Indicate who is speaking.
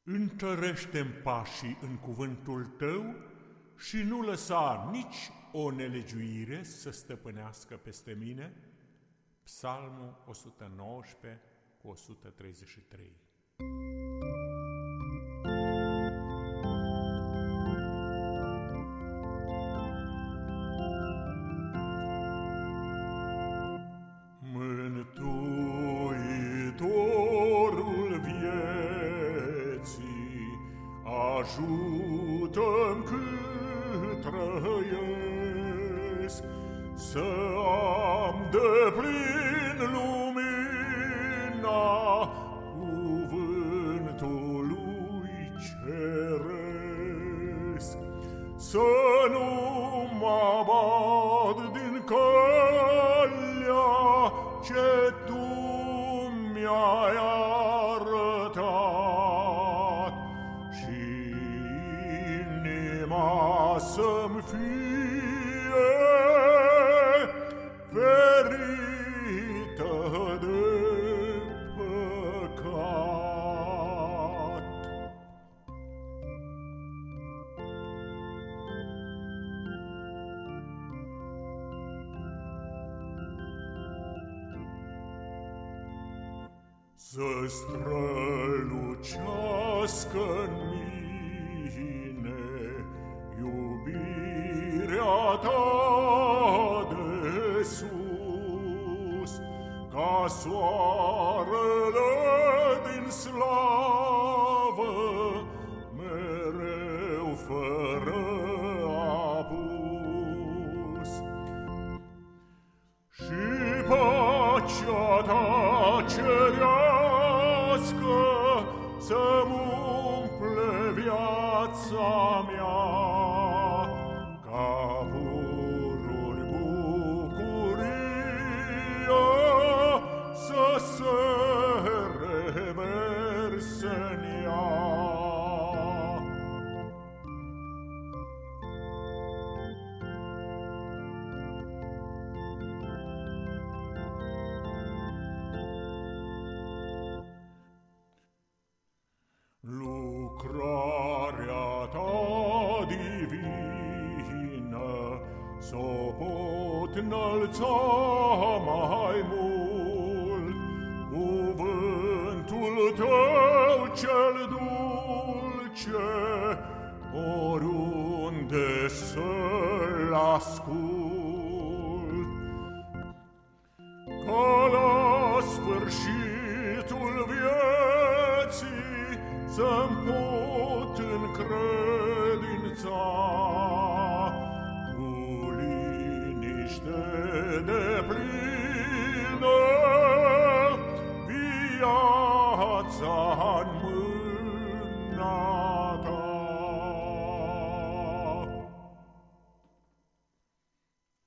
Speaker 1: Întărește-mi pașii în cuvântul tău și nu lăsa nici o nelegiuire să stăpânească peste mine. Psalmul 119 cu 133. Mântuitorul vieții, ajută-mi cât trăiesc, să am deplin lumina cuvântului ceresc, să nu mă abad din calea ce tu mi-ai arătat și inima să-mi fie ferită de păcat. Să strălucească-n mine iubirea ta de sus, ca soarele din slavă, mereu fără apus. Și pacea ta cerească să-mi umple viața mea, ca pururi bucuria să se reverse-n ea. Lucrarea ta divină s-o pot înălța mai mult, cuvântul tău cel dulce, oriunde să-l ascult. Ca la sfârșitul vieții să-mi pot încredința cu liniște deplină